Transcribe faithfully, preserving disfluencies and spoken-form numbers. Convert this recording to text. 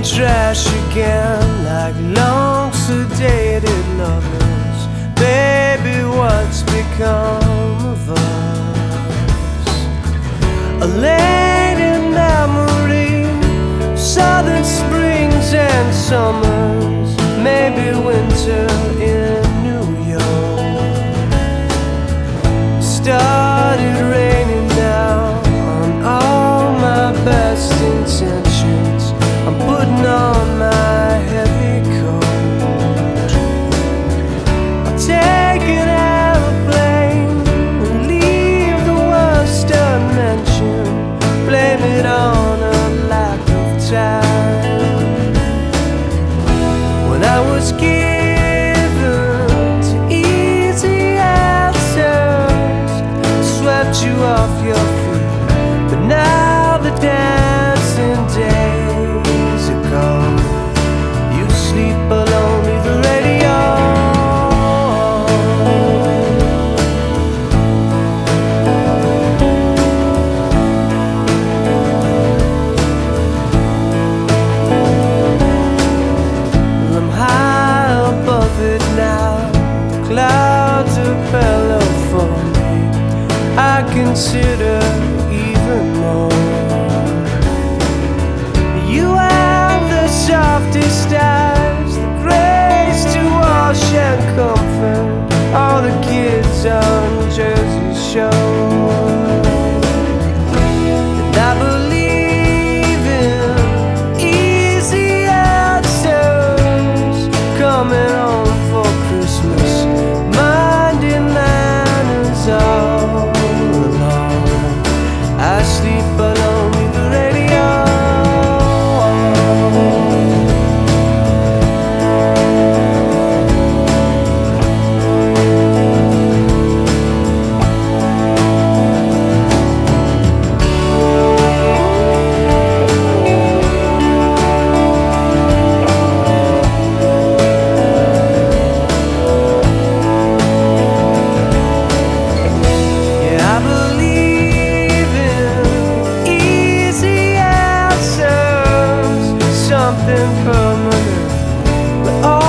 trash again, like long sedated lovers. Baby, what's become of us? A late memory, southern springs and summers, maybe winter in New York. Started raining down on all my best intentions. I'm putting on my heavy coat. I'll take an airplane and leave the worst unmentioned. Blame it on a lack of time. When I was given to easy answers, swept you off your feet, but now the dancing days are gone. You sleep alone with the radio. Well, I'm high above it now. The clouds are bellow for me. I consider even more. You have the softest eyes, the grace to wash and comfort all the kids on Jersey Shore. And I believe in easy answers, coming home for Christmas, minding manners all along. I sleep alone with the radio. Yeah, I believe in easy answers, something permanent. But all